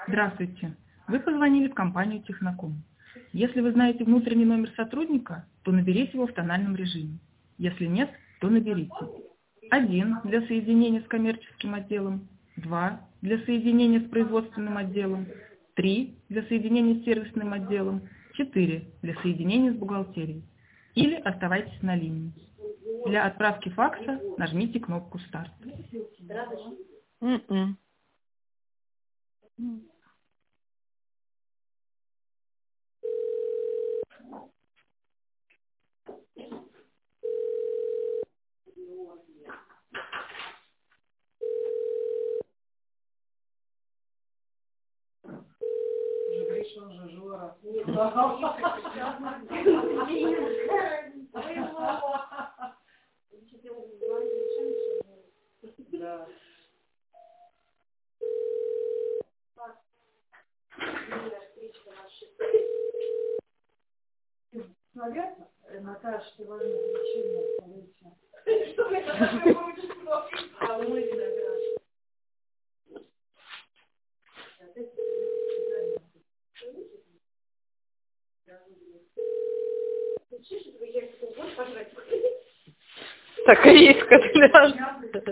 Здравствуйте. Вы позвонили в компанию Техноком. Если вы знаете внутренний номер сотрудника, то наберите его в тональном режиме. Если нет, то наберите. 1 для соединения с коммерческим отделом, 2 для соединения с производственным отделом, 3 для соединения с сервисным отделом, 4 для соединения с бухгалтерией. Или оставайтесь на линии. Для отправки факса нажмите кнопку «Старт». М-м. Наверное, Наташа, ты важно лечение полиция. А мы виноград. Так, риска, да.